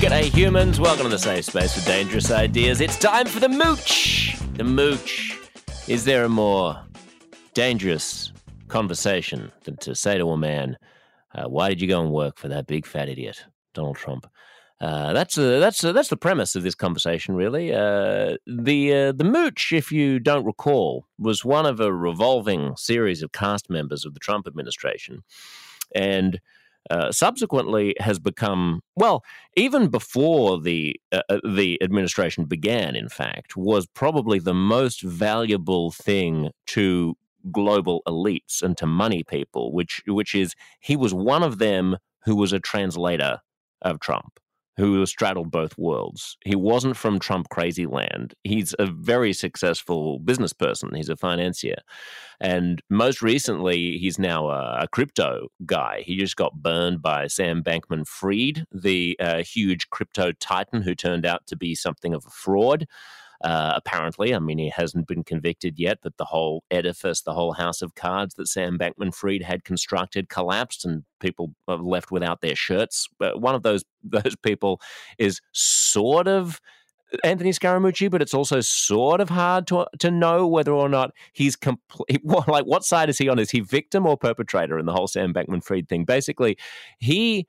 G'day humans, welcome to the safe space for dangerous ideas. It's time for the mooch. The mooch. Is there a more dangerous conversation than to say to a man, why did you go and work for that big fat idiot, Donald Trump? That's the premise of this conversation, really. The mooch, if you don't recall, was one of a revolving series of cast members of the Trump administration, and subsequently has become, well, even before the administration began, in fact, was probably the most valuable thing to global elites and to money people, which is he was one of them who was a translator of Trump, who straddled both worlds. He wasn't from Trump crazy land. He's a very successful business person. He's a financier. And most recently, he's now a crypto guy. He just got burned by Sam Bankman-Fried, the huge crypto titan who turned out to be something of a fraud. Apparently, I mean, he hasn't been convicted yet, but the whole edifice, the whole house of cards that Sam Bankman-Fried had constructed collapsed and people are left without their shirts. One of those people is sort of Anthony Scaramucci, but it's also sort of hard to know whether or not he's like, what side is he on? Is he victim or perpetrator in the whole Sam Bankman-Fried thing? Basically, he's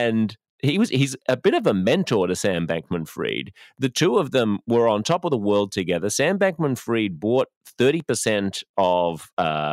a bit of a mentor to Sam Bankman-Fried. The two of them were on top of the world together. Sam Bankman-Fried bought 30% of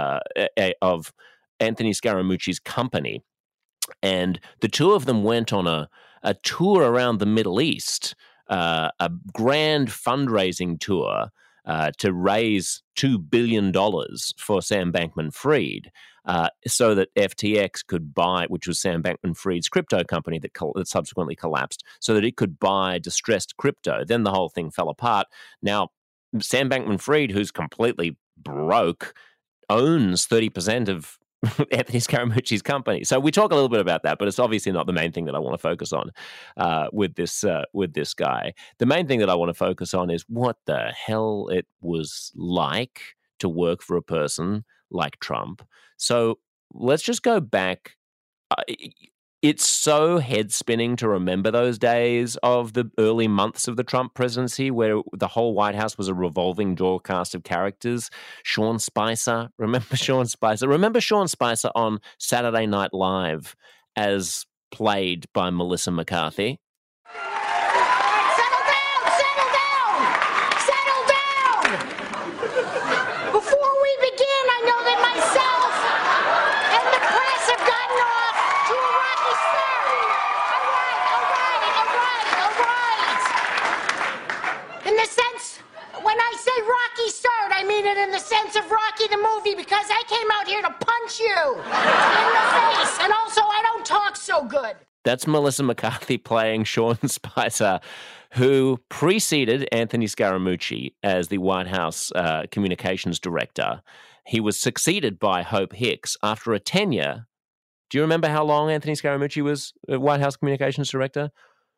Anthony Scaramucci's company, and the two of them went on a tour around the Middle East, a grand fundraising tour to raise $2 billion for Sam Bankman-Fried. So that FTX could buy, which was Sam Bankman-Fried's crypto company that subsequently collapsed, so that it could buy distressed crypto. Then the whole thing fell apart. Now, Sam Bankman-Fried, who's completely broke, owns 30% of Anthony Scaramucci's company. So we talk a little bit about that, but it's obviously not the main thing that I want to focus on with this guy. The main thing that I want to focus on is what the hell it was like to work for a person like Trump. So let's just go back. It's so head-spinning to remember those days of the early months of the Trump presidency where the whole White House was a revolving door cast of characters. Sean Spicer. Remember Sean Spicer? Remember Sean Spicer on Saturday Night Live as played by Melissa McCarthy? In the sense of Rocky the movie, because I came out here to punch you in the face, and also I don't talk so good. That's Melissa McCarthy playing Sean Spicer, who preceded Anthony Scaramucci as the White House communications director. He was succeeded by Hope Hicks after a tenure. Do you remember how long Anthony Scaramucci was White House communications director?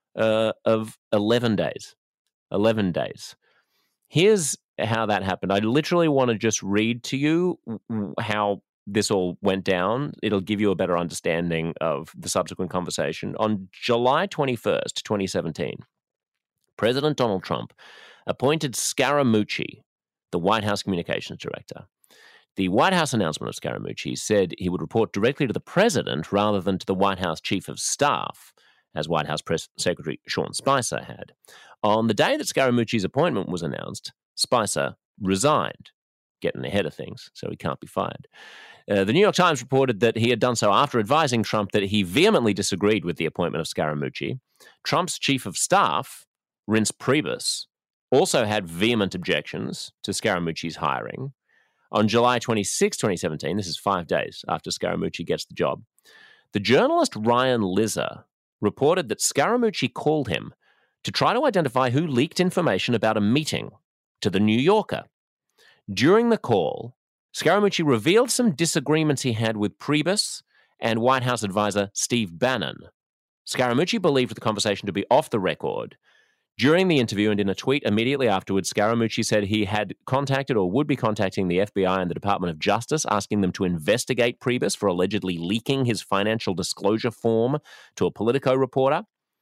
Of 11 days. 11 days. Here's how that happened. I literally want to just read to you how this all went down. It'll give you a better understanding of the subsequent conversation. On July 21st, 2017, President Donald Trump appointed Scaramucci the White House communications director. The White House announcement of Scaramucci said he would report directly to the president rather than to the White House chief of staff, as White House Press Secretary Sean Spicer had. On the day that Scaramucci's appointment was announced, Spicer resigned, getting ahead of things, so he can't be fired. The New York Times reported that he had done so after advising Trump that he vehemently disagreed with the appointment of Scaramucci. Trump's chief of staff, Reince Priebus, also had vehement objections to Scaramucci's hiring. On July 26, 2017, this is 5 days after Scaramucci gets the job, the journalist Ryan Lizzer reported that Scaramucci called him to try to identify who leaked information about a meeting to the New Yorker. During the call, Scaramucci revealed some disagreements he had with Priebus and White House advisor Steve Bannon. Scaramucci believed the conversation to be off the record. During the interview and in a tweet immediately afterwards, Scaramucci said he had contacted or would be contacting the FBI and the Department of Justice, asking them to investigate Priebus for allegedly leaking his financial disclosure form to a Politico reporter.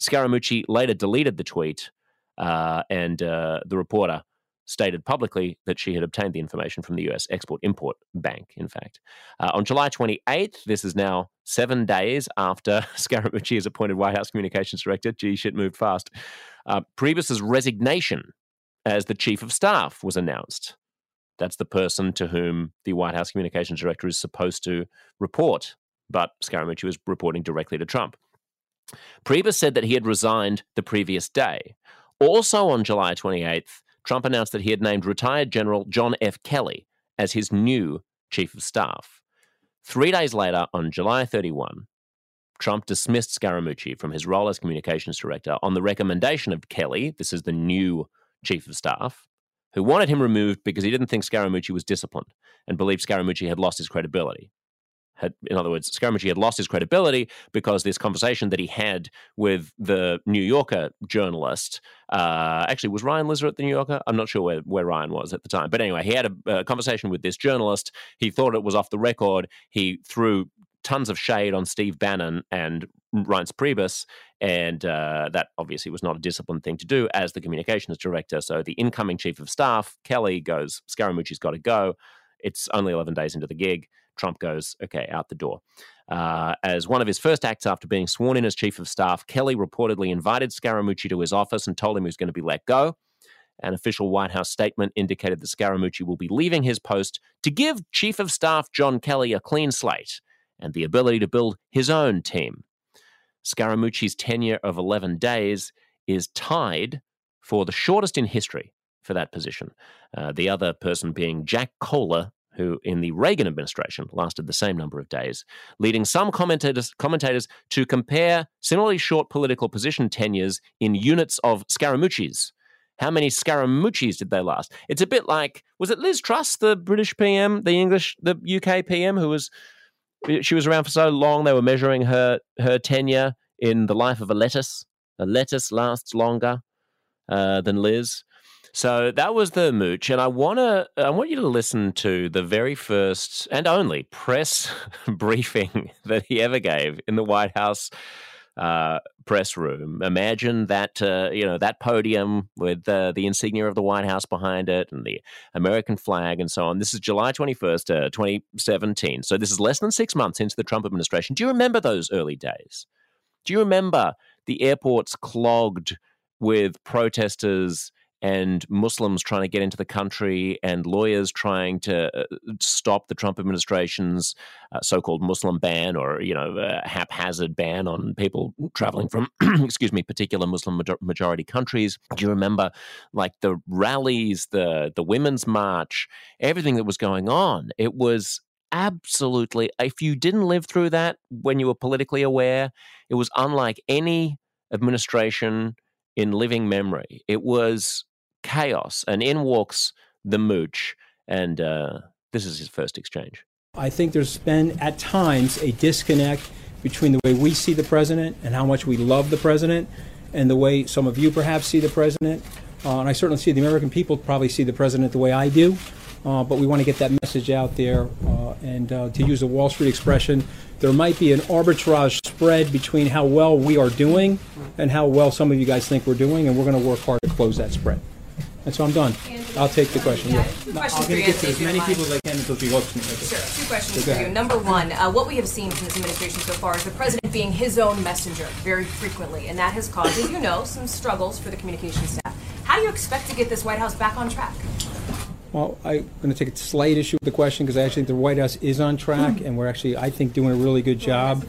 Scaramucci later deleted the tweet, and the reporter stated publicly that she had obtained the information from the U.S. Export-Import Bank, in fact. On July 28th, this is now 7 days after Scaramucci is appointed White House Communications Director. Gee, shit moved fast. Priebus's resignation as the Chief of Staff was announced. That's the person to whom the White House Communications Director is supposed to report, but Scaramucci was reporting directly to Trump. Priebus said that he had resigned the previous day. Also on July 28th, Trump announced that he had named retired General John F. Kelly as his new Chief of Staff. 3 days later, on July 31, Trump dismissed Scaramucci from his role as Communications Director on the recommendation of Kelly, this is the new Chief of Staff, who wanted him removed because he didn't think Scaramucci was disciplined and believed Scaramucci had lost his credibility. In other words, Scaramucci had lost his credibility because this conversation that he had with the New Yorker journalist, actually, was Ryan Lizzer at the New Yorker? I'm not sure where Ryan was at the time. But anyway, he had a conversation with this journalist. He thought it was off the record. He threw tons of shade on Steve Bannon and Reince Priebus, and that obviously was not a disciplined thing to do as the communications director. So the incoming Chief of Staff, Kelly, goes, Scaramucci's got to go. It's only 11 days into the gig. Trump goes, okay, out the door. As one of his first acts after being sworn in as Chief of Staff, Kelly reportedly invited Scaramucci to his office and told him he was going to be let go. An official White House statement indicated that Scaramucci will be leaving his post to give Chief of Staff John Kelly a clean slate and the ability to build his own team. Scaramucci's tenure of 11 days is tied for the shortest in history for that position. The other person being Jack Kohler, who in the Reagan administration lasted the same number of days, leading some commentators to compare similarly short political position tenures in units of Scaramucci's. How many Scaramucci's did they last? It's a bit like, was it Liz Truss, the British PM, the UK PM, she was around for so long they were measuring her tenure in the life of a lettuce. A lettuce lasts longer than Liz. So that was the mooch, and I want you to listen to the very first and only press briefing that he ever gave in the White House press room. Imagine that that podium with the insignia of the White House behind it and the American flag and so on. This is July 21st, 2017. So this is less than 6 months into the Trump administration. Do you remember those early days? Do you remember the airports clogged with protesters and Muslims trying to get into the country and lawyers trying to stop the Trump administration's so-called Muslim ban or, haphazard ban on people traveling from, particular Muslim majority countries? Do you remember, like, the rallies, the Women's March, everything that was going on? It was absolutely, if you didn't live through that when you were politically aware, it was unlike any administration in living memory. It was chaos, and in walks the mooch, and this is his first exchange. I think there's been, at times, a disconnect between the way we see the president and how much we love the president and the way some of you perhaps see the president. And I certainly see the American people probably see the president the way I do, but we want to get that message out there. And to use a Wall Street expression, there might be an arbitrage spread between how well we are doing and how well some of you guys think we're doing, and we're going to work hard to close that spread. And so I'm done. I'll take the question. Yeah. Two questions I'm going to get to as many people as I can until she looks me. Sure. Two questions for you. Number one, what we have seen from this administration so far is the president being his own messenger very frequently, and that has caused, as you know, some struggles for the communications staff. How do you expect to get this White House back on track? Well, I'm going to take a slight issue with the question because I actually think the White House is on track, and we're actually, I think, doing a really good job.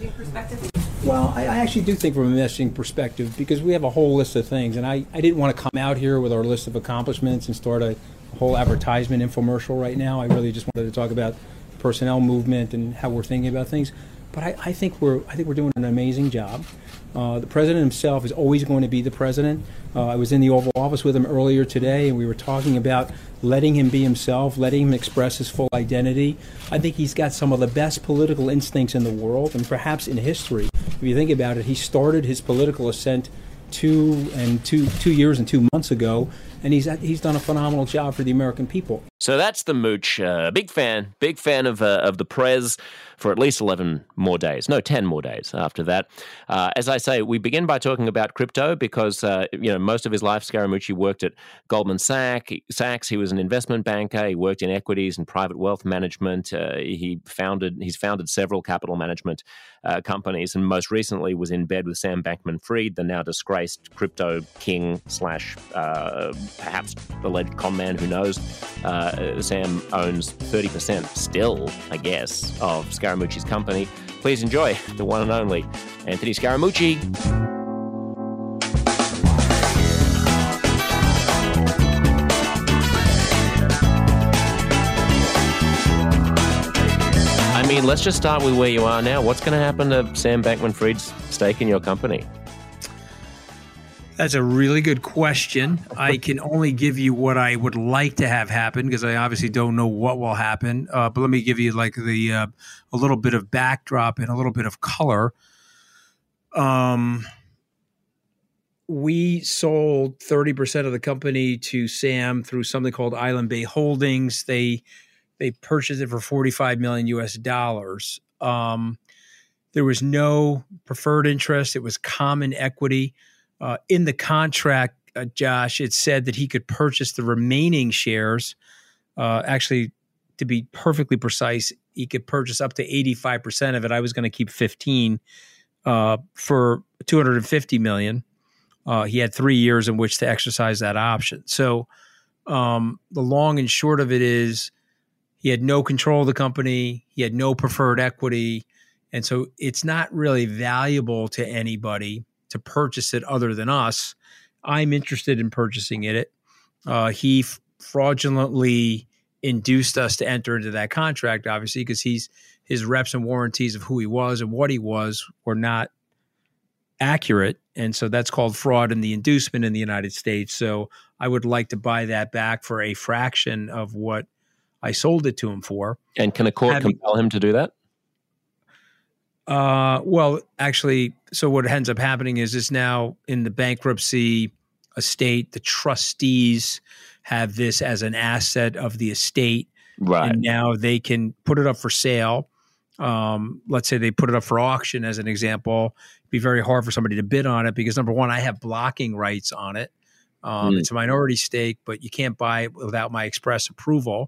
Well, I actually do think from a messaging perspective, because we have a whole list of things, and I didn't want to come out here with our list of accomplishments and start a whole advertisement infomercial right now. I really just wanted to talk about the personnel movement and how we're thinking about things. But I think we're doing an amazing job. The president himself is always going to be the president. I was in the Oval Office with him earlier today, and we were talking about letting him be himself, letting him express his full identity. I think he's got some of the best political instincts in the world, and perhaps in history. If you think about it, he started his political ascent 2 years and 2 months ago, and he's done a phenomenal job for the American people. So that's the mooch. Big fan of the Prez for at least 11 more days. No, 10 more days after that. As I say, we begin by talking about crypto because, most of his life, Scaramucci worked at Goldman Sachs. He was an investment banker. He worked in equities and private wealth management. He's founded several capital management companies, and most recently was in bed with Sam Bankman-Fried, the now disgraced crypto king / perhaps alleged con man, who knows. Sam owns 30% still, I guess, of Scaramucci's company. Please enjoy the one and only Anthony Scaramucci. I mean, let's just start with where you are now. What's going to happen to Sam Bankman-Fried's stake in your company? That's a really good question. I can only give you what I would like to have happen because I obviously don't know what will happen. But let me give you like a little bit of backdrop and a little bit of color. We sold 30% of the company to Sam through something called Island Bay Holdings. They purchased it for $45 million US. There was no preferred interest. It was common equity. In the contract, Josh, it said that he could purchase the remaining shares. Actually, to be perfectly precise, he could purchase up to 85% of it. I was going to keep 15 for $250 million. He had 3 years in which to exercise that option. So the long and short of it is he had no control of the company. He had no preferred equity. And so it's not really valuable to anybody to purchase it other than us. I'm interested in purchasing it. He fraudulently induced us to enter into that contract, obviously, because his reps and warranties of who he was and what he was were not accurate. And so that's called fraud in the inducement in the United States. So I would like to buy that back for a fraction of what I sold it to him for. And can a court compel him to do that? Well, actually, so what ends up happening is it's now in the bankruptcy estate. The trustees have this as an asset of the estate. Right. And now they can put it up for sale. Let's say they put it up for auction as an example. It'd be very hard for somebody to bid on it because, number one, I have blocking rights on it. It's a minority stake, but you can't buy it without my express approval.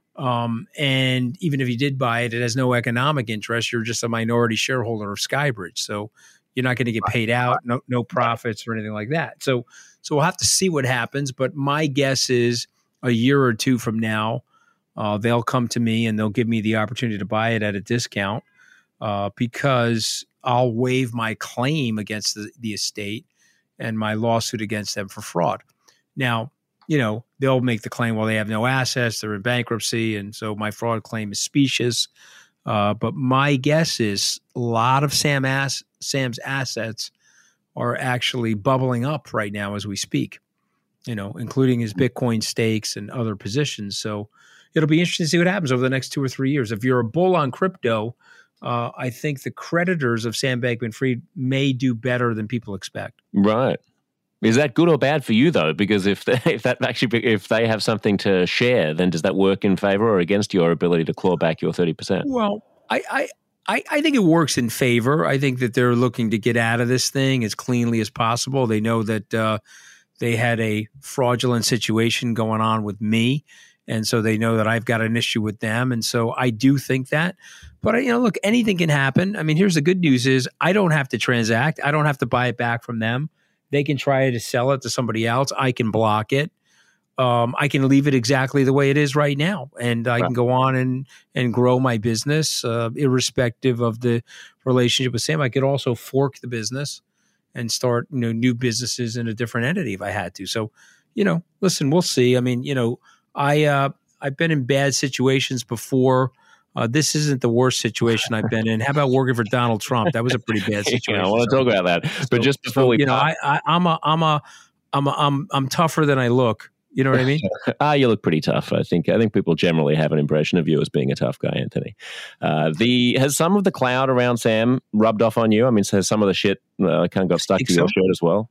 And even if you did buy it, it has no economic interest. You're just a minority shareholder of Skybridge. So you're not going to get paid out, no profits or anything like that. So we'll have to see what happens. But my guess is a year or two from now, they'll come to me and they'll give me the opportunity to buy it at a discount because I'll waive my claim against the estate and my lawsuit against them for fraud. Now, they'll make the claim, well, they have no assets, they're in bankruptcy, and so my fraud claim is specious. But my guess is a lot of Sam's assets are actually bubbling up right now as we speak, including his Bitcoin stakes and other positions. So it'll be interesting to see what happens over the next 2 or 3 years. If you're a bull on crypto, I think the creditors of Sam Bankman-Fried may do better than people expect. Right. Is that good or bad for you, though? Because if they have something to share, then does that work in favor or against your ability to claw back your 30%? Well, I think it works in favor. I think that they're looking to get out of this thing as cleanly as possible. They know that they had a fraudulent situation going on with me, and so they know that I've got an issue with them. And so I do think that. But, look, anything can happen. I mean, here's the good news is I don't have to transact. I don't have to buy it back from them. They can try to sell it to somebody else. I can block it. I can leave it exactly the way it is right now. And I can go on and grow my business irrespective of the relationship with Sam. I could also fork the business and start new businesses in a different entity if I had to. So, listen, we'll see. I mean, I've been in bad situations before. This isn't the worst situation I've been in. How about working for Donald Trump? That was a pretty bad situation. I want to talk about that. But just before we, I'm tougher than I look. You know what I mean? You look pretty tough. I think people generally have an impression of you as being a tough guy, Anthony. Has some of the cloud around Sam rubbed off on you? I mean, has some of the shit kind of got stuck to your shirt as well?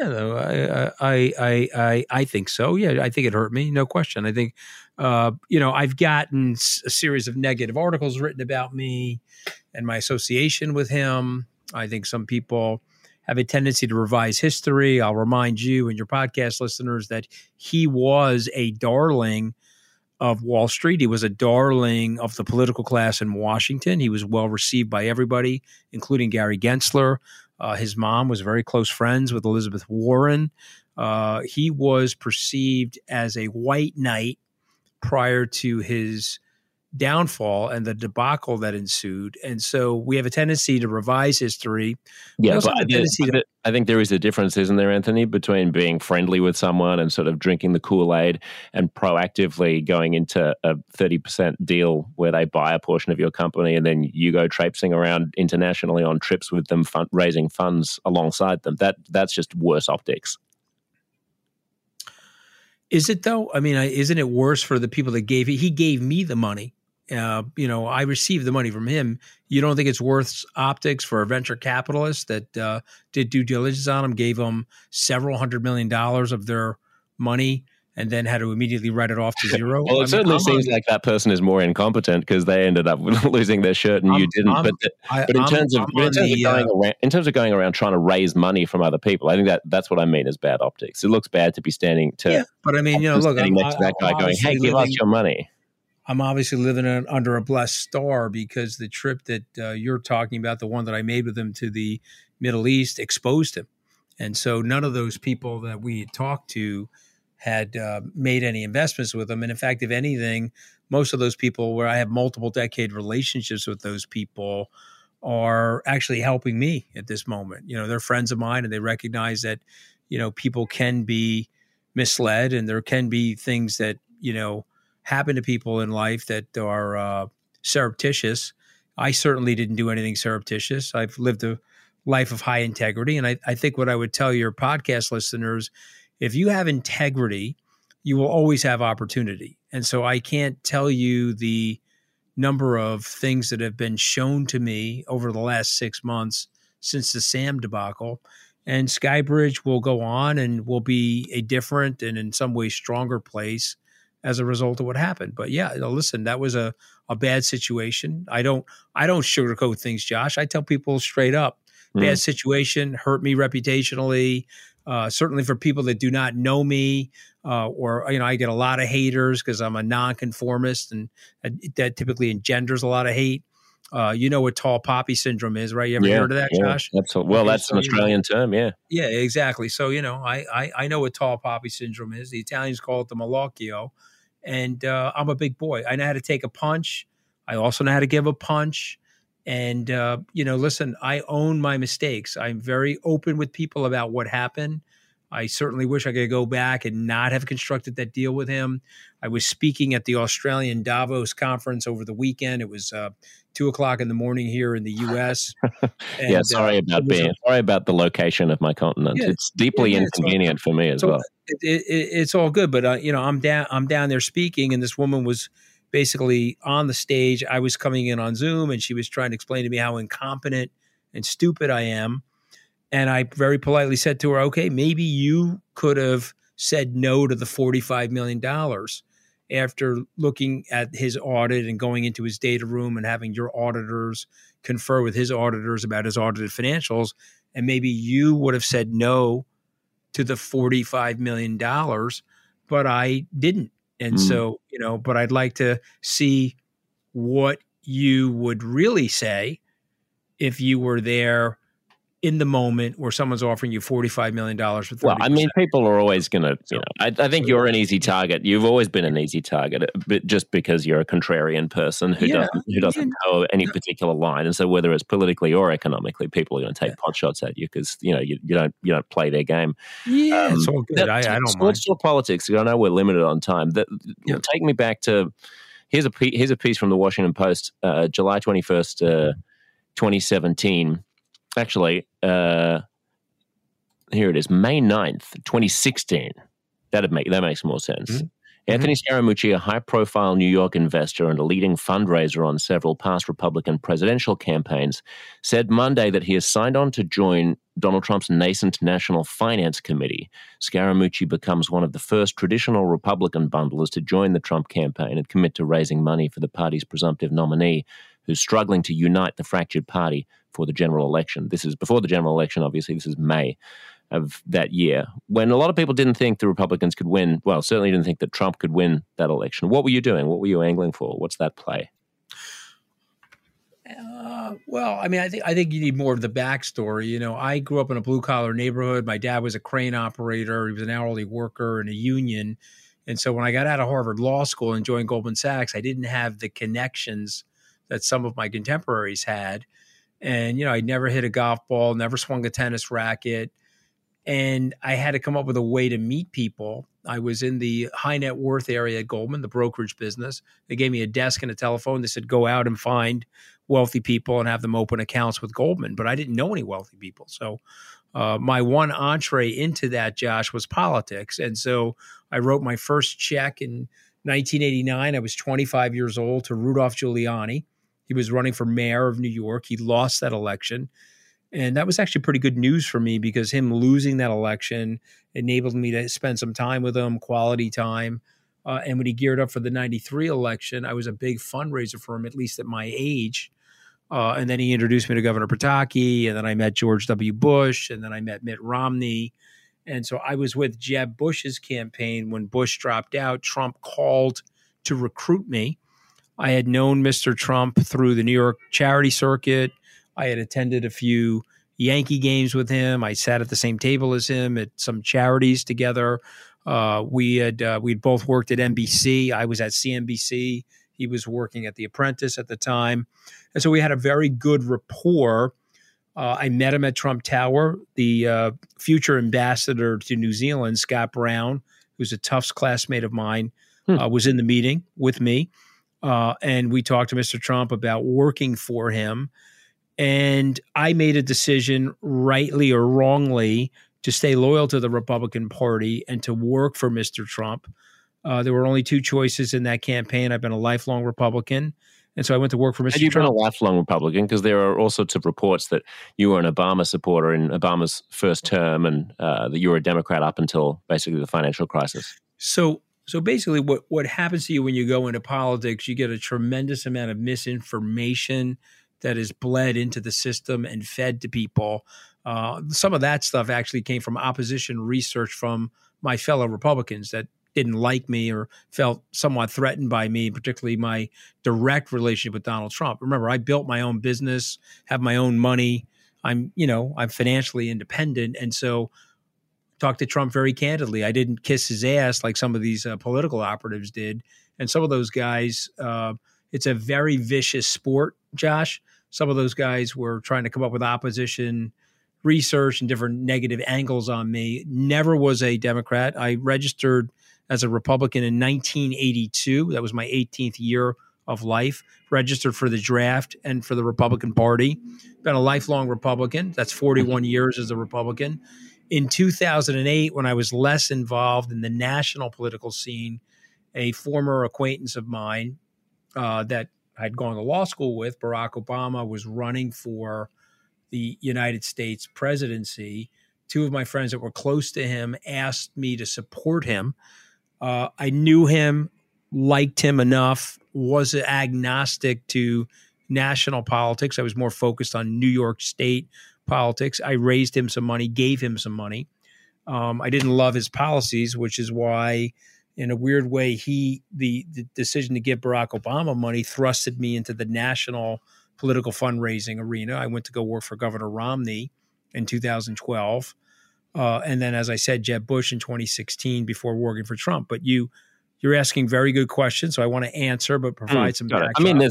I think so. Yeah, I think it hurt me, no question. I think, I've gotten a series of negative articles written about me and my association with him. I think some people have a tendency to revise history. I'll remind you and your podcast listeners that he was a darling of Wall Street. He was a darling of the political class in Washington. He was well received by everybody, including Gary Gensler. His mom was very close friends with Elizabeth Warren. He was perceived as a white knight prior to his downfall and the debacle that ensued. And so we have a tendency to revise history. Yeah, but I think there is a difference, isn't there, Anthony, between being friendly with someone and sort of drinking the Kool-Aid and proactively going into a 30% deal where they buy a portion of your company and then you go traipsing around internationally on trips with them, raising funds alongside them. That's just worse optics. Is it though? I mean, isn't it worse for the people that gave it? He gave me the money. I received the money from him. You don't think it's worth optics for a venture capitalist that did due diligence on him, gave them several $100 million of their money, and then had to immediately write it off to zero? Well, it certainly seems like that person is more incompetent because they ended up losing their shirt and you didn't. But in terms of going around trying to raise money from other people, I think that's what I mean as bad optics. It looks bad to be standing but I mean, look, standing next to that guy going, "Hey, give us your money." I'm obviously living under a blessed star because the trip that you're talking about, the one that I made with him to the Middle East, exposed him. And so none of those people that we had talked to had made any investments with him. And in fact, if anything, most of those people where I have multiple decade relationships with those people are actually helping me at this moment. They're friends of mine and they recognize that, people can be misled and there can be things that, happen to people in life that are surreptitious. I certainly didn't do anything surreptitious. I've lived a life of high integrity. And I think what I would tell your podcast listeners, if you have integrity, you will always have opportunity. And so I can't tell you the number of things that have been shown to me over the last 6 months since the Sam debacle. And Skybridge will go on and will be a different and in some ways stronger place as a result of what happened. But yeah, listen, that was a bad situation. I don't sugarcoat things, Josh. I tell people straight up, bad situation, hurt me reputationally. Certainly for people that do not know me, or I get a lot of haters because I'm a nonconformist, and that typically engenders a lot of hate. You know what tall poppy syndrome is, right? You ever heard of that, Josh? Absolutely. Well, that's an Australian term, yeah. Yeah, exactly. So, I know what tall poppy syndrome is. The Italians call it the malocchio. And I'm a big boy. I know how to take a punch. I also know how to give a punch. And, listen, I own my mistakes. I'm very open with people about what happened. I certainly wish I could go back and not have constructed that deal with him. I was speaking at the Australian Davos conference over the weekend. It was 2:00 in the morning here in the U.S. And, sorry about the location of my continent. Yeah, it's deeply inconvenient for me as well. It's all good, but I'm down there speaking, and this woman was basically on the stage. I was coming in on Zoom, and she was trying to explain to me how incompetent and stupid I am. And I very politely said to her, okay, maybe you could have said no to the $45 million after looking at his audit and going into his data room and having your auditors confer with his auditors about his audited financials. And maybe you would have said no to the $45 million, but I didn't. And so, but I'd like to see what you would really say if you were there in the moment where someone's offering you $45 million for 30%. Well, I mean, people are always going to, I think you're an easy target. You've always been an easy target, but just because you're a contrarian person who doesn't know any particular line. And so whether it's politically or economically, people are going to take pot shots at you because, you don't play their game. Yeah, it's all good. I don't mind. Let's talk politics. I know we're limited on time. Take me back to, here's a piece from the Washington Post, July 21st, 2017. Actually, here it is, May 9th, 2016. That makes more sense. Mm-hmm. Anthony Scaramucci, a high-profile New York investor and a leading fundraiser on several past Republican presidential campaigns, said Monday that he has signed on to join Donald Trump's nascent National Finance Committee. Scaramucci becomes one of the first traditional Republican bundlers to join the Trump campaign and commit to raising money for the party's presumptive nominee, who's struggling to unite the fractured party for the general election. This is before the general election, obviously. This is May of that year, when a lot of people didn't think the Republicans could win. Well, certainly didn't think that Trump could win that election. What were you doing? What were you angling for? What's that play? Well, I mean, I think you need more of the backstory. You know, I grew up in a blue-collar neighborhood. My dad was a crane operator. He was an hourly worker in a union. And so when I got out of Harvard Law School and joined Goldman Sachs, I didn't have the connections that some of my contemporaries had. And, you know, I never hit a golf ball, never swung a tennis racket. And I had to come up with a way to meet people. I was in the high net worth area at Goldman, the brokerage business. They gave me a desk and a telephone. They said, go out and find wealthy people and have them open accounts with Goldman. But I didn't know any wealthy people. So my one entree into that, Josh, was politics. And so I wrote my first check in 1989. I was 25 years old, to Rudolph Giuliani. He was running for mayor of New York. He lost that election. And that was actually pretty good news for me, because him losing that election enabled me to spend some time with him, quality time. And when he geared up for the 93 election, I was a big fundraiser for him, at least at my age. And then he introduced me to Governor Pataki, and then I met George W. Bush, and then I met Mitt Romney. And so I was with Jeb Bush's campaign. When Bush dropped out, Trump called to recruit me. I had known Mr. Trump through the New York charity circuit. I had attended a few Yankee games with him. I sat at the same table as him at some charities together. We'd both worked at NBC. I was at CNBC. He was working at The Apprentice at the time. And so we had a very good rapport. I met him at Trump Tower. The future ambassador to New Zealand, Scott Brown, who's a Tufts classmate of mine, was in the meeting with me. And we talked to Mr. Trump about working for him. And I made a decision, rightly or wrongly, to stay loyal to the Republican Party and to work for Mr. Trump. There were only two choices in that campaign. I've been a lifelong Republican. And so I went to work for Mr. Trump. You've been a lifelong Republican, because there are all sorts of reports that you were an Obama supporter in Obama's first term, and that you were a Democrat up until basically the financial crisis. So basically what happens to you when you go into politics, you get a tremendous amount of misinformation that is bled into the system and fed to people. Some of that stuff actually came from opposition research from my fellow Republicans that didn't like me or felt somewhat threatened by me, particularly my direct relationship with Donald Trump. Remember, I built my own business, have my own money. I'm financially independent. And so talked to Trump very candidly. I didn't kiss his ass like some of these political operatives did. And some of those guys, it's a very vicious sport, Josh. Some of those guys were trying to come up with opposition research and different negative angles on me. Never was a Democrat. I registered as a Republican in 1982. That was my 18th year of life. Registered for the draft and for the Republican Party. Been a lifelong Republican. That's 41 years as a Republican. In 2008, when I was less involved in the national political scene, a former acquaintance of mine that I'd gone to law school with, Barack Obama, was running for the United States presidency. Two of my friends that were close to him asked me to support him. I knew him, liked him enough, was agnostic to national politics. I was more focused on New York State politics. I raised him some money, gave him some money. I didn't love his policies, which is why, in a weird way, the decision to give Barack Obama money thrusted me into the national political fundraising arena. I went to go work for Governor Romney in 2012. And then, as I said, Jeb Bush in 2016 before working for Trump. But you're asking very good questions, so I want to answer, but provide some backdrop. I mean, there's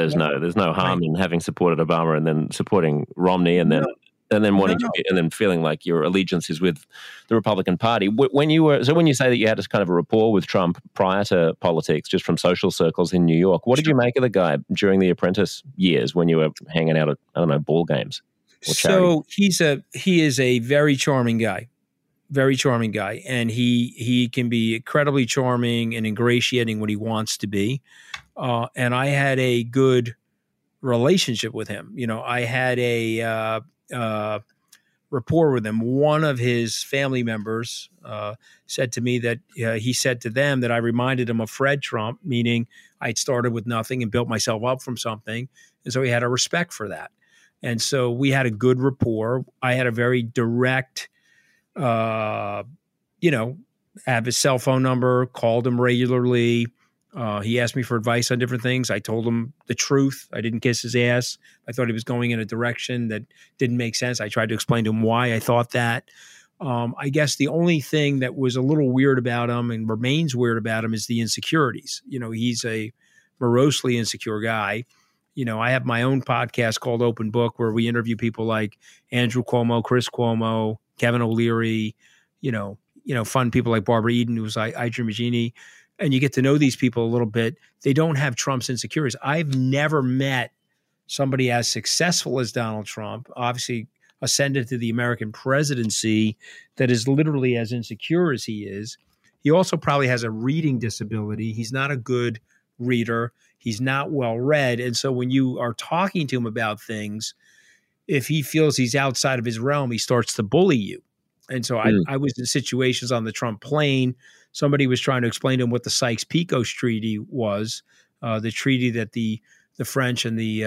no harm in having supported Obama and then supporting Romney and then and then feeling like your allegiance is with the Republican Party. When you say that you had this kind of a rapport with Trump prior to politics, just from social circles in New York, what did you make of the guy during the Apprentice years when you were hanging out at, ball games? So he is a very charming guy. very charming guy, and he can be incredibly charming and ingratiating when he wants to be. And I had a good relationship with him. You know, I had a rapport with him. One of his family members said to me that he said to them that I reminded him of Fred Trump, meaning I'd started with nothing and built myself up from something. And so he had a respect for that. And so we had a good rapport. I had a very direct, have his cell phone number, called him regularly. He asked me for advice on different things. I told him the truth. I didn't kiss his ass. I thought he was going in a direction that didn't make sense. I tried to explain to him why I thought that. I guess the only thing that was a little weird about him and remains weird about him is the insecurities. You know, he's a morosely insecure guy. You know, I have my own podcast called Open Book where we interview people like Andrew Cuomo, Chris Cuomo, Kevin O'Leary, fun people like Barbara Eden, who was Adrienne Magini. And you get to know these people a little bit. They don't have Trump's insecurities. I've never met somebody as successful as Donald Trump, obviously ascended to the American presidency, that is literally as insecure as he is. He also probably has a reading disability. He's not a good reader. He's not well read. And so when you are talking to him about things, if he feels he's outside of his realm, he starts to bully you. And so I was in situations on the Trump plane. Somebody was trying to explain to him what the Sykes-Picot Treaty was, the treaty that the French and the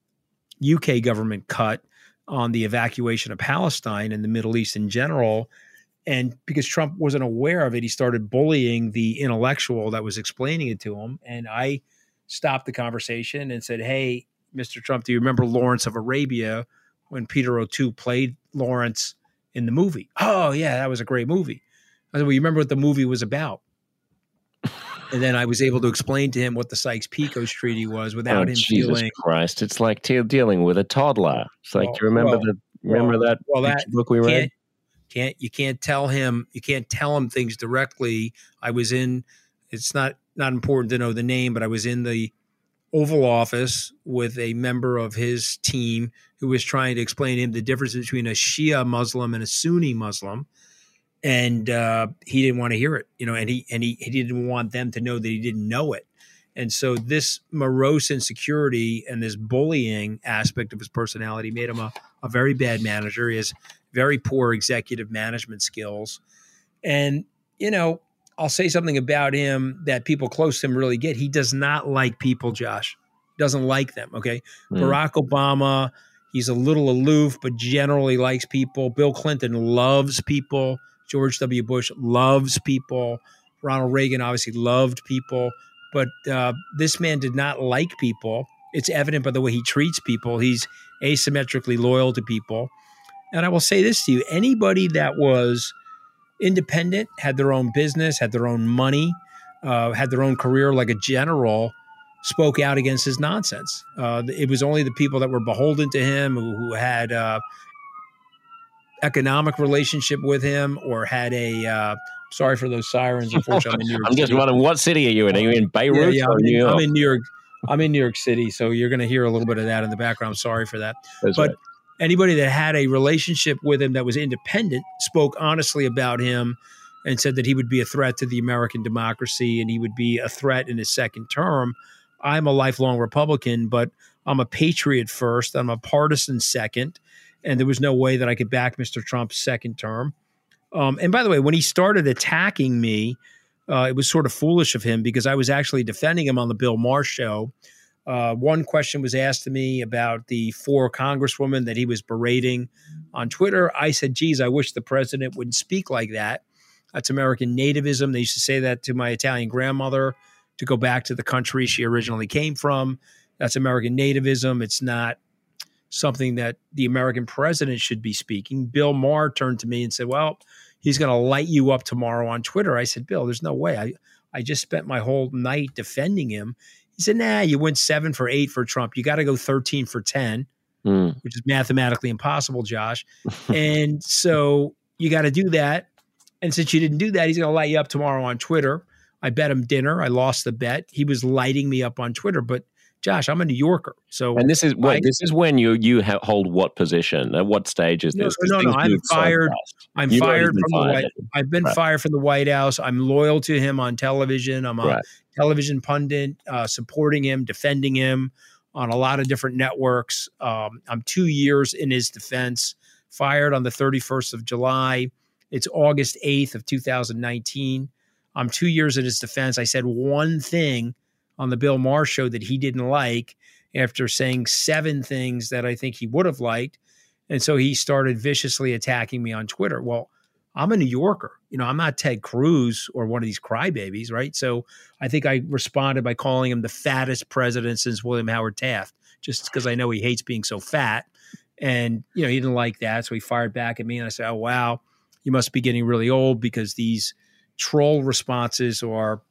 UK government cut on the evacuation of Palestine and the Middle East in general. And because Trump wasn't aware of it, he started bullying the intellectual that was explaining it to him. And I stopped the conversation and said, "Hey, Mr. Trump, do you remember Lawrence of Arabia when Peter O'Toole played Lawrence in the movie?" "Oh, yeah, that was a great movie." I said, "Well, you remember what the movie was about?" And then I was able to explain to him what the Sykes-Picot Treaty was without him Jesus feeling. Christ, it's like dealing with a toddler. It's like, do you remember that book we read? You can't tell him things directly. I was in. It's not important to know the name, but I was in the Oval Office with a member of his team who was trying to explain to him the difference between a Shia Muslim and a Sunni Muslim. And he didn't want to hear it, and he didn't want them to know that he didn't know it. And so this morose insecurity and this bullying aspect of his personality made him a very bad manager. He has very poor executive management skills. And, I'll say something about him that people close to him really get. He does not like people, Josh. He doesn't like them, okay? Barack Obama, he's a little aloof, but generally likes people. Bill Clinton loves people. George W. Bush loves people. Ronald Reagan obviously loved people. But this man did not like people. It's evident by the way he treats people. He's asymmetrically loyal to people. And I will say this to you. Anybody that was independent, had their own business, had their own money, had their own career like a general, spoke out against his nonsense. It was only the people that were beholden to him, who had economic relationship with him, or had a sorry for those sirens. Unfortunately, I'm in New York I'm just City. wondering, what city are you in? Are you in Beirut? Yeah, or New York? I'm in New York. I'm in New York City, so you're going to hear a little bit of that in the background. Sorry for that. That's but right. Anybody that had a relationship with him that was independent spoke honestly about him and said that he would be a threat to the American democracy and he would be a threat in his second term. I'm a lifelong Republican, but I'm a patriot first. I'm a partisan second. And there was no way that I could back Mr. Trump's second term. And by the way, when he started attacking me, it was sort of foolish of him because I was actually defending him on the Bill Maher show. One question was asked to me about the 4 congresswomen that he was berating on Twitter. I said, geez, I wish the president wouldn't speak like that. That's American nativism. They used to say that to my Italian grandmother to go back to the country she originally came from. That's American nativism. It's not something that the American president should be speaking. Bill Maher turned to me and said, well, he's going to light you up tomorrow on Twitter. I said, Bill, there's no way. I just spent my whole night defending him. He said, nah, you went 7 for 8 for Trump. You got to go 13 for 10, which is mathematically impossible, Josh. And so you got to do that. And since you didn't do that, he's going to light you up tomorrow on Twitter. I bet him dinner. I lost the bet. He was lighting me up on Twitter. But Josh, I'm a New Yorker. So, and this is when you hold what position? At what stage is this? No. I'm fired. I'm fired from the White. I've been Right. fired from the White House. I'm loyal to him on television. I'm a Right. television pundit, supporting him, defending him on a lot of different networks. I'm 2 years in his defense. Fired on the 31st of July. It's August 8th of 2019. I'm 2 years in his defense. I said one thing on the Bill Maher show that he didn't like after saying 7 things that I think he would have liked. And so he started viciously attacking me on Twitter. Well, I'm a New Yorker. I'm not Ted Cruz or one of these crybabies, right? So I think I responded by calling him the fattest president since William Howard Taft, just because I know he hates being so fat. And, he didn't like that. So he fired back at me and I said, oh, wow, you must be getting really old because these troll responses are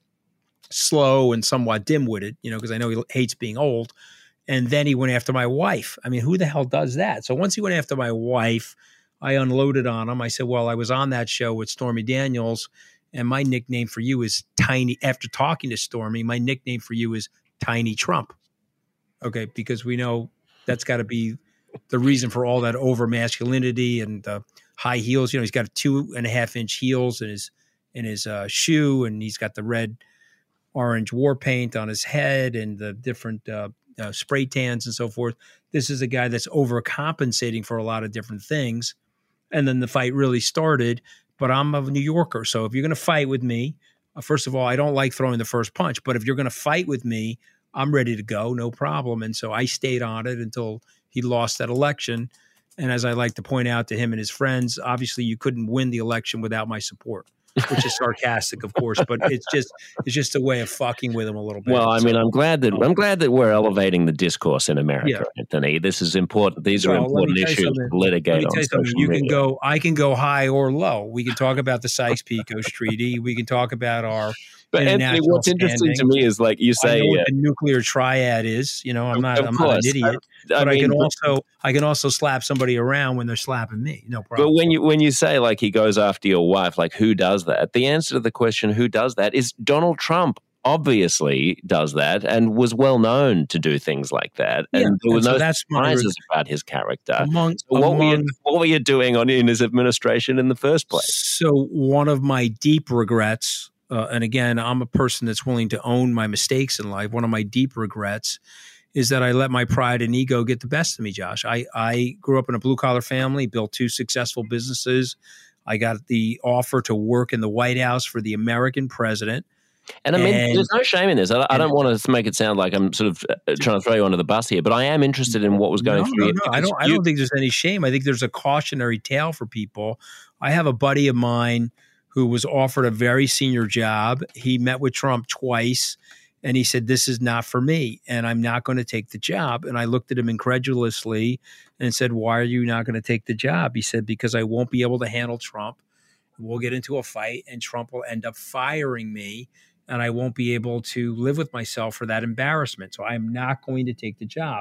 slow and somewhat dim-witted, because I know he hates being old. And then he went after my wife. I mean, who the hell does that? So once he went after my wife, I unloaded on him. I said, well, I was on that show with Stormy Daniels, and my nickname for you is Tiny. After talking to Stormy, my nickname for you is Tiny Trump. Okay, because we know that's got to be the reason for all that over masculinity and the high heels. He's got 2.5-inch heels in his shoe, and he's got the red orange war paint on his head and the different spray tans and so forth. This is a guy that's overcompensating for a lot of different things. And then the fight really started, but I'm a New Yorker. So if you're going to fight with me, first of all, I don't like throwing the first punch, but if you're going to fight with me, I'm ready to go, no problem. And so I stayed on it until he lost that election. And as I like to point out to him and his friends, obviously you couldn't win the election without my support, which is sarcastic, of course, but it's just a way of fucking with him a little bit. Well, I mean, I'm glad that we're elevating the discourse in America, Anthony. This is important. These are important issues to litigate on social media. I can go high or low. We can talk about the Sykes-Picot Treaty. We can talk about our But Anthony, what's interesting to me is like you say, I know what the nuclear triad is. I'm not an idiot, but I can also slap somebody around when they're slapping me. No problem. But when you say like he goes after your wife, like who does that? The answer to the question who does that is Donald Trump. Obviously does that and was well known to do things like that. And there were no surprises about his character. What were you doing in his administration in the first place? So one of my deep regrets, and again, I'm a person that's willing to own my mistakes in life. One of my deep regrets is that I let my pride and ego get the best of me, Josh. I grew up in a blue-collar family, built 2 successful businesses. I got the offer to work in the White House for the American president. And I mean, there's no shame in this. I don't want to make it sound like I'm sort of trying to throw you under the bus here, but I am interested in what was going through. No, I don't think there's any shame. I think there's a cautionary tale for people. I have a buddy of mine who was offered a very senior job. He met with Trump twice, and he said, this is not for me, and I'm not going to take the job. And I looked at him incredulously and said, why are you not going to take the job? He said, because I won't be able to handle Trump. We'll get into a fight, and Trump will end up firing me, and I won't be able to live with myself for that embarrassment. So I'm not going to take the job.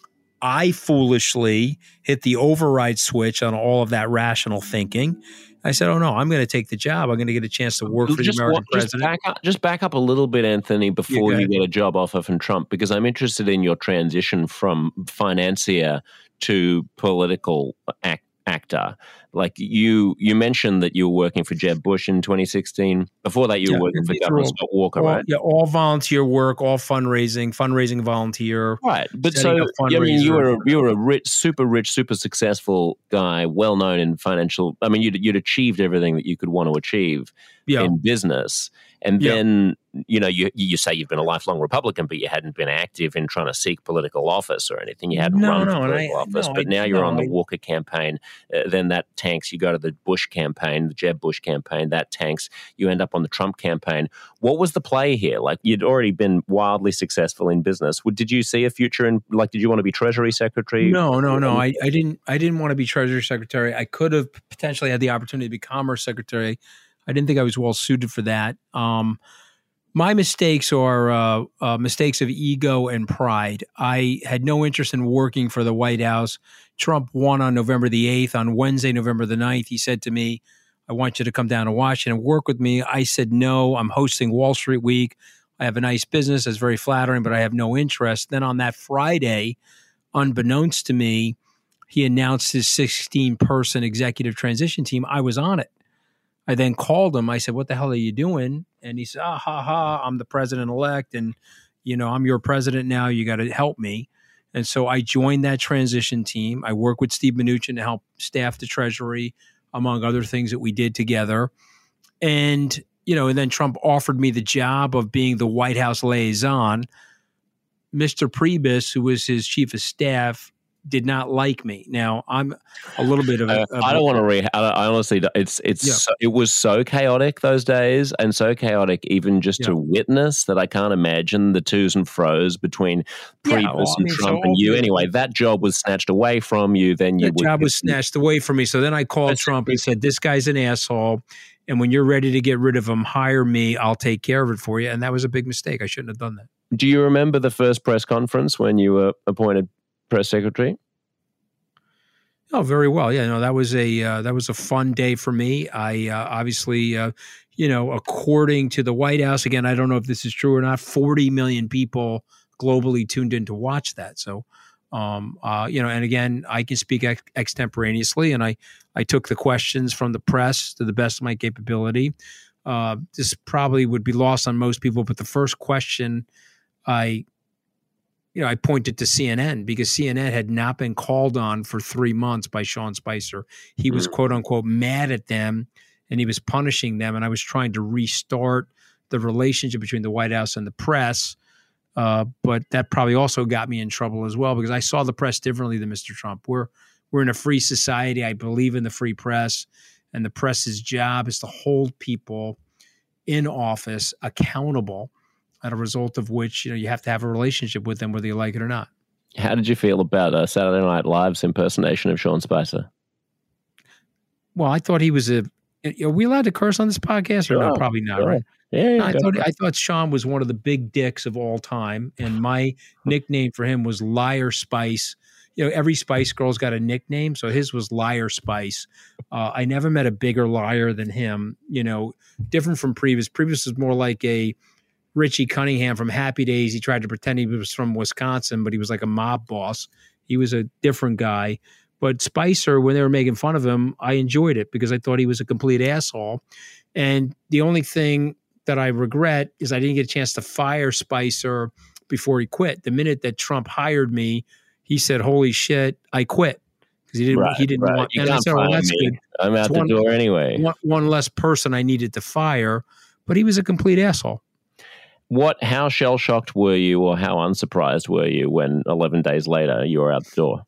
I foolishly hit the override switch on all of that rational thinking. I said, oh, no, I'm going to take the job. I'm going to get a chance to work for the American president. Just back up a little bit, Anthony, before you get a job offer from Trump, because I'm interested in your transition from financier to political actor. Like you mentioned that you were working for Jeb Bush in 2016. Before that, you were working for Governor Scott Walker, right? Yeah, all volunteer work, all fundraising volunteer. Right, but so I mean, you were a rich, super successful guy, well known in financial. I mean, you'd achieved everything that you could want to achieve in business, and then you say you've been a lifelong Republican, but you hadn't been active in trying to seek political office or anything. You hadn't run for political office, but now you're on the Walker campaign. Then that tanks. You go to the Bush campaign, the Jeb Bush campaign. That tanks. You end up on the Trump campaign. What was the play here? Like you'd already been wildly successful in business. Did you see a future in? Like, did you want to be Treasury Secretary? No. I didn't want to be Treasury Secretary. I could have potentially had the opportunity to be Commerce Secretary. I didn't think I was well suited for that. My mistakes are mistakes of ego and pride. I had no interest in working for the White House. Trump won on November the 8th. On Wednesday, November the 9th, he said to me, I want you to come down to Washington and work with me. I said, no, I'm hosting Wall Street Week. I have a nice business. That's very flattering, but I have no interest. Then on that Friday, unbeknownst to me, he announced his 16-person executive transition team. I was on it. I then called him. I said, what the hell are you doing? And he said, I'm the president-elect, and, I'm your president now. You got to help me. And so I joined that transition team. I work with Steve Mnuchin to help staff the Treasury, among other things that we did together. And, and then Trump offered me the job of being the White House liaison. Mr. Priebus, who was his chief of staff, did not like me. Now, I'm a little bit of a... I don't want to I honestly, it was so chaotic those days, and so chaotic even just to witness, that I can't imagine the twos and fros between Priebus and Trump and you. Anyway, that job was snatched away from you. Then you... That job was snatched away from me. So then I called Trump and said, this guy's an asshole, and when you're ready to get rid of him, hire me. I'll take care of it for you. And that was a big mistake. I shouldn't have done that. Do you remember the first press conference when you were appointed press secretary? Oh, very well. Yeah, no, that was a fun day for me. I obviously, according to the White House, again, I don't know if this is true or not, 40 million people globally tuned in to watch that. So, and again, I can speak extemporaneously, and I took the questions from the press to the best of my capability. This probably would be lost on most people, but the first question I pointed to CNN, because CNN had not been called on for 3 months by Sean Spicer. He was, quote unquote, mad at them, and he was punishing them. And I was trying to restart the relationship between the White House and the press. But that probably also got me in trouble as well, because I saw the press differently than Mr. Trump. We're in a free society. I believe in the free press, and the press's job is to hold people in office accountable, as a result of which, you have to have a relationship with them, whether you like it or not. How did you feel about Saturday Night Live's impersonation of Sean Spicer? Well, I thought he was are we allowed to curse on this podcast or no? Probably not, right? Yeah. I thought Sean was one of the big dicks of all time, and my nickname for him was Liar Spice. Every Spice Girl's got a nickname, so his was Liar Spice. I never met a bigger liar than him. Different from Priebus. Priebus was more like a Richie Cunningham from Happy Days. He tried to pretend he was from Wisconsin, but he was like a mob boss. He was a different guy. But Spicer, when they were making fun of him, I enjoyed it because I thought he was a complete asshole. And the only thing that I regret is I didn't get a chance to fire Spicer before he quit. The minute that Trump hired me, he said, "Holy shit, I quit." Because he didn't want. You can't fire me. I'm out the door anyway. One less person I needed to fire, but he was a complete asshole. How shell-shocked were you, or how unsurprised were you when 11 days later you were out the door?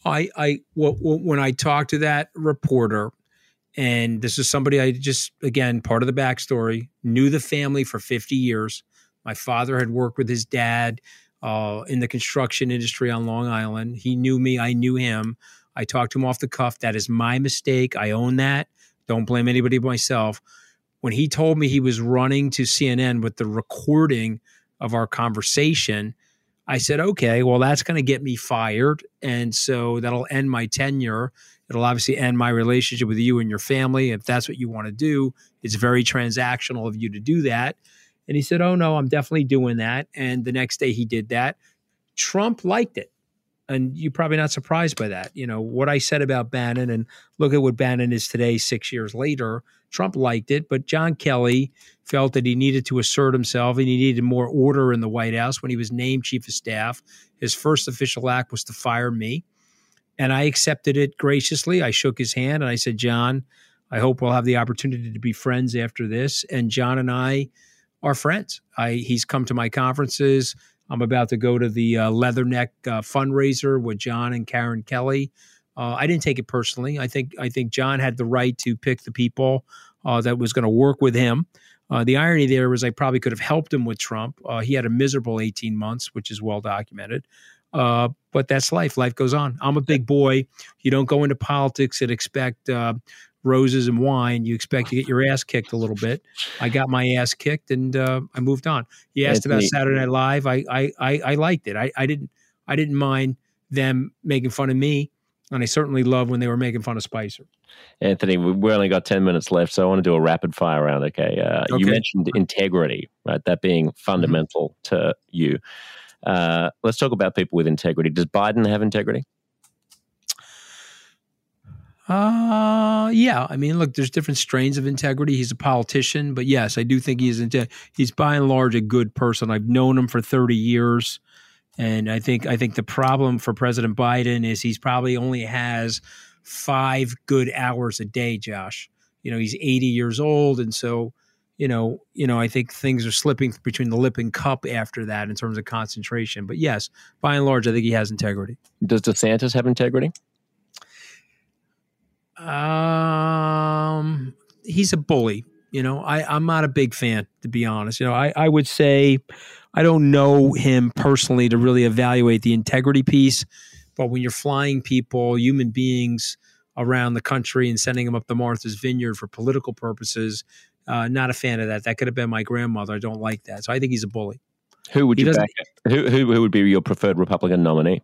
When I talked to that reporter, and this is somebody I just, again, part of the backstory, knew the family for 50 years. My father had worked with his dad in the construction industry on Long Island. He knew me. I knew him. I talked to him off the cuff. That is my mistake. I own that. Don't blame anybody but myself. When he told me he was running to CNN with the recording of our conversation, I said, okay, well, that's going to get me fired. And so that'll end my tenure. It'll obviously end my relationship with you and your family. If that's what you want to do, it's very transactional of you to do that. And he said, oh, no, I'm definitely doing that. And the next day he did that. Trump liked it. And you're probably not surprised by that. What I said about Bannon, and look at what Bannon is today, 6 years later. Trump liked it, but John Kelly felt that he needed to assert himself and he needed more order in the White House. When he was named chief of staff, his first official act was to fire me. And I accepted it graciously. I shook his hand and I said, John, I hope we'll have the opportunity to be friends after this. And John and I are friends. He's come to my conferences. I'm about to go to the Leatherneck fundraiser with John and Karen Kelly. I didn't take it personally. I think John had the right to pick the people that was going to work with him. The irony there was I probably could have helped him with Trump. He had a miserable 18 months, which is well documented. But that's life. Life goes on. I'm a big boy. You don't go into politics and expect roses and wine. You expect to get your ass kicked a little bit. I got my ass kicked and I moved on. You asked about Saturday Night Live. I liked it. I didn't mind them making fun of me. And I certainly love when they were making fun of Spicer. Anthony, we only got 10 minutes left, so I want to do a rapid fire round, okay? Okay. You mentioned integrity, right? That being fundamental to you. Let's talk about people with integrity. Does Biden have integrity? Yeah. I mean, look, there's different strains of integrity. He's a politician, but yes, I do think he's by and large a good person. I've known him for 30 years. And I think the problem for President Biden is he's probably only has 5 good hours a day, Josh. He's 80 years old. And so, I think things are slipping between the lip and cup after that in terms of concentration. But yes, by and large, I think he has integrity. Does DeSantis have integrity? He's a bully. I'm not a big fan, to be honest. I would say I don't know him personally to really evaluate the integrity piece, but when you're flying people, human beings around the country and sending them up to Martha's Vineyard for political purposes, not a fan of that. That could have been my grandmother. I don't like that. So I think he's a bully. Who would you back? Who would be your preferred Republican nominee?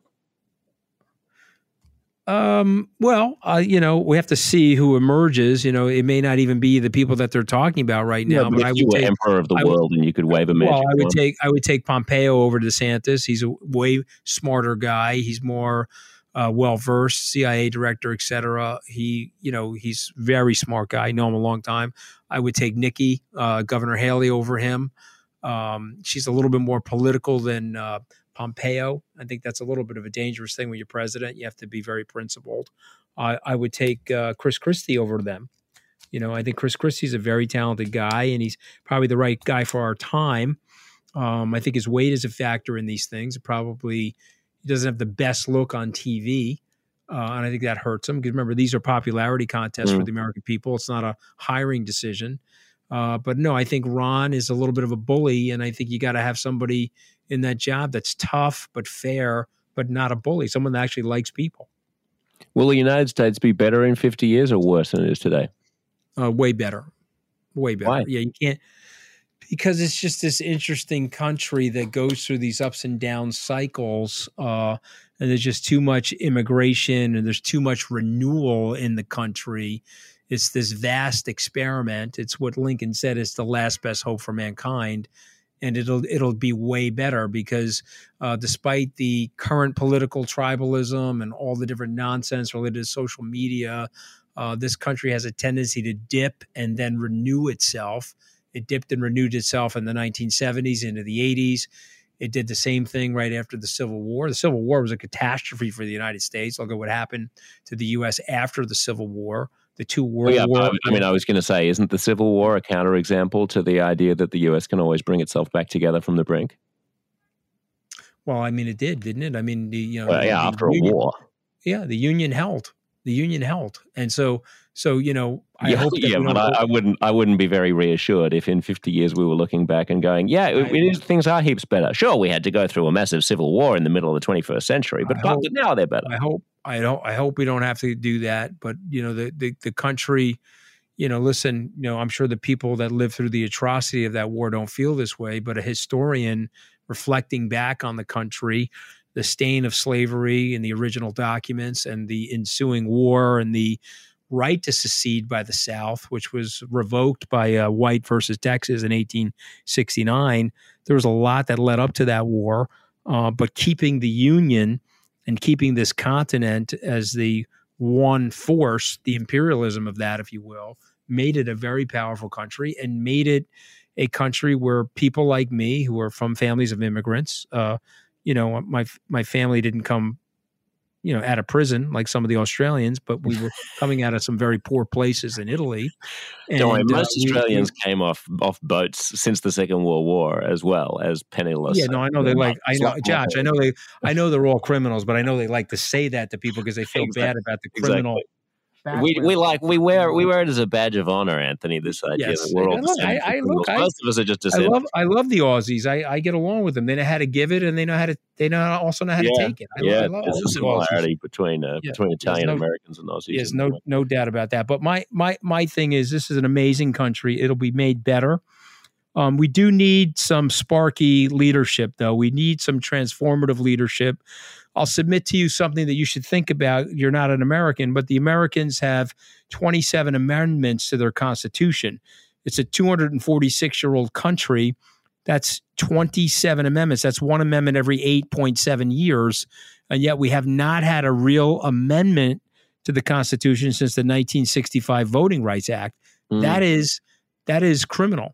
We have to see who emerges. It may not even be the people that they're talking about right now. But if you were emperor of the world and you could wave a magic wand. I would take Pompeo over DeSantis. He's a way smarter guy. He's more well-versed, CIA director, et cetera. He's a very smart guy. I know him a long time. I would take Nikki, Governor Haley, over him. She's a little bit more political than Pompeo. I think that's a little bit of a dangerous thing when you're president. You have to be very principled. I would take Chris Christie over them. I think Chris Christie's a very talented guy, and he's probably the right guy for our time. I think his weight is a factor in these things. He doesn't have the best look on TV, and I think that hurts him. Because remember, these are popularity contests for the American people. It's not a hiring decision. But no, I think Ron is a little bit of a bully, and I think you got to have somebody in that job that's tough but fair, but not a bully, someone that actually likes people. Will the United States be better in 50 years or worse than it is today? Way better. Way better. Why? Yeah, you can't, because it's just this interesting country that goes through these ups and down cycles, and there's just too much immigration and there's too much renewal in the country. It's this vast experiment. It's what Lincoln said is the last best hope for mankind. And it'll be way better because despite the current political tribalism and all the different nonsense related to social media, this country has a tendency to dip and then renew itself. It dipped and renewed itself in the 1970s into the 80s. It did the same thing right after the Civil War. The Civil War was a catastrophe for the United States. Look at what happened to the U.S. after the Civil War. The two world wars. I was going to say, isn't the Civil War a counterexample to the idea that the U.S. can always bring itself back together from the brink? Well, it did, didn't it? After a war. Yeah, the Union held. And so I hope that I wouldn't be very reassured if in 50 years we were looking back and going, things are heaps better. Sure, we had to go through a massive civil war in the middle of the 21st century, but now they're better. I hope we don't have to do that. But the country, listen, I'm sure the people that lived through the atrocity of that war don't feel this way. But a historian reflecting back on the country, the stain of slavery in the original documents and the ensuing war and the right to secede by the South, which was revoked by White versus Texas in 1869. There was a lot that led up to that war, but keeping the Union and keeping this continent as the one force, the imperialism of that, if you will, made it a very powerful country and made it a country where people like me, who are from families of immigrants, my family didn't come, out of prison like some of the Australians, but we were coming out of some very poor places in Italy. And, don't worry, most Australians came off boats since the Second World War as well as penniless. Yeah, no, I know Josh, I know they're all criminals, but I know they like to say that to people because they feel bad about the criminal. Exactly. We wear it as a badge of honor, Anthony. This idea that we're all the same. Most of us are just descendants. I love the Aussies. I get along with them. They know how to give it, and they also know how to take it. I love there's a similarity between Italian Americans and Aussies. Yes, no doubt about that. But my thing is, this is an amazing country. It'll be made better. We do need some sparky leadership, though. We need some transformative leadership. I'll submit to you something that you should think about. You're not an American, but the Americans have 27 amendments to their Constitution. It's a 246-year-old country. That's 27 amendments. That's one amendment every 8.7 years. And yet we have not had a real amendment to the Constitution since the 1965 Voting Rights Act. That is criminal.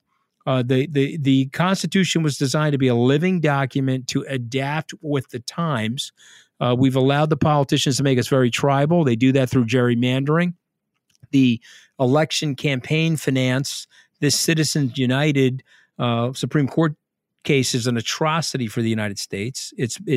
The Constitution was designed to be a living document to adapt with the times. We've allowed the politicians to make us very tribal. They do that through gerrymandering. The election campaign finance, this Citizens United Supreme Court case is an atrocity for the United States.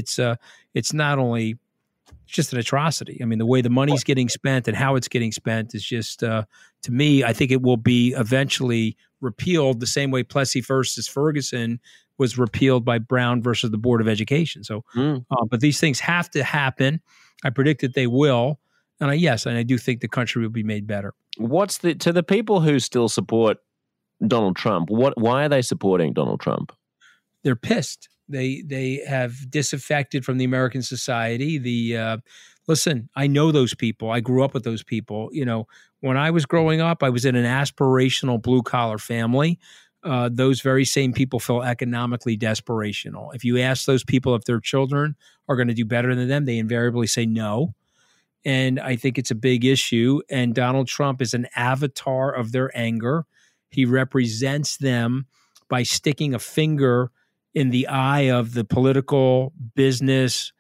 It's not only it's just an atrocity. I mean, the way the money's getting spent and how it's getting spent is just, to me, I think it will be eventually repealed the same way Plessy versus Ferguson was repealed by Brown versus the Board of Education. So, but these things have to happen. I predict that they will. And I do think the country will be made better. To the people who still support Donald Trump, why are they supporting Donald Trump? They're pissed. They have disaffected from the American society. Listen, I know those people. I grew up with those people. You know, when I was growing up, I was in an aspirational blue collar family. Those very same people feel economically desperational. If you ask those people if their children are going to do better than them, they invariably say no. And I think it's a big issue. And Donald Trump is an avatar of their anger. He represents them by sticking a finger in the eye of the political, business,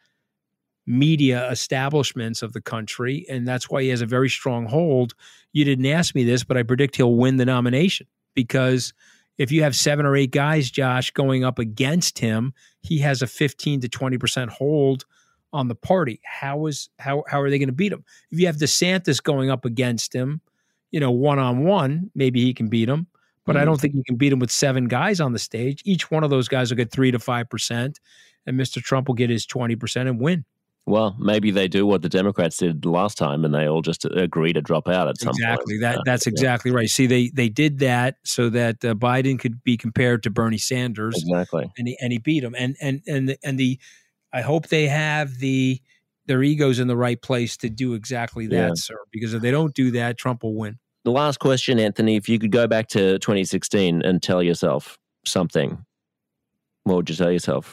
media establishments of the country. And that's why he has a very strong hold. You didn't ask me this, but I predict he'll win the nomination, because if you have 7 or 8 guys, Josh, going up against him, he has a 15 to 20% hold on the party. How are they going to beat him? If you have DeSantis going up against him, one-on-one, maybe he can beat him. But I don't think you can beat him with 7 guys on the stage. Each one of those guys will get 3 to 5%, and Mr. Trump will get his 20% and win. Well, maybe they do what the Democrats did last time, and they all just agree to drop out at some point. Exactly. That's exactly right. See, they did that so that Biden could be compared to Bernie Sanders. Exactly. And he beat him. I hope they have their egos in the right place to do exactly that, sir. Because if they don't do that, Trump will win. The last question, Anthony, if you could go back to 2016 and tell yourself something, what would you tell yourself?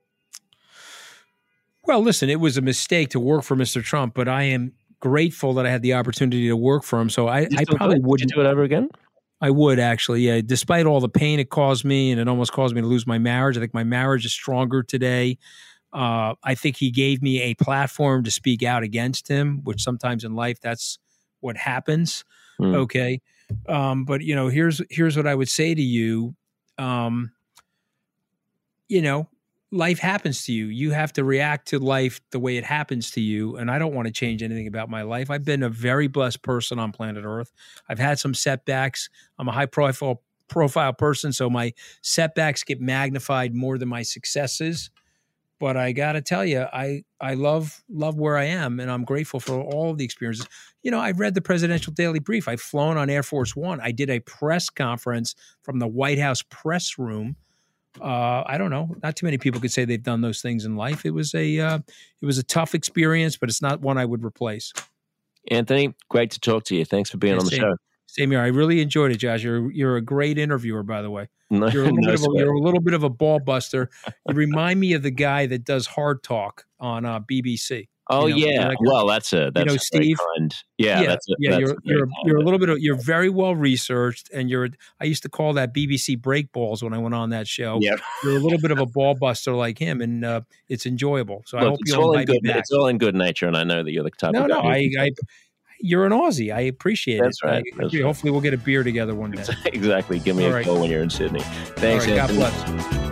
Well, listen, it was a mistake to work for Mr. Trump, but I am grateful that I had the opportunity to work for him. So I probably wouldn't. Would you do it over again? I would, actually, yeah. Despite all the pain it caused me, and it almost caused me to lose my marriage, I think my marriage is stronger today. I think he gave me a platform to speak out against him, which sometimes in life, that's what happens. Okay. But here's what I would say to you. Life happens to you. You have to react to life the way it happens to you. And I don't want to change anything about my life. I've been a very blessed person on planet Earth. I've had some setbacks. I'm a high profile person, so my setbacks get magnified more than my successes. But I got to tell you, I love where I am, and I'm grateful for all of the experiences. I've read the Presidential Daily Brief. I've flown on Air Force One. I did a press conference from the White House press room. I don't know. Not too many people could say they've done those things in life. It was a tough experience, but it's not one I would replace. Anthony, great to talk to you. Thanks for being on the show. Same here. I really enjoyed it, Josh. You're a great interviewer, by the way. You're You're a little bit of a ball buster. You remind me of the guy that does Hard Talk on BBC. Oh yeah, well that's Steve. Kind. Yeah. You're a little bit. You're very well researched, and I used to call that BBC break balls when I went on that show. Yeah. You're a little bit of a ball buster like him, and it's enjoyable. So I hope you'll invite me back. It's all in good nature, and I know that you're the type of guy. You're an Aussie. I appreciate it. Right. Hopefully we'll get a beer together one day. Exactly. Give me a call when you're in Sydney. Thanks, Anthony. God bless.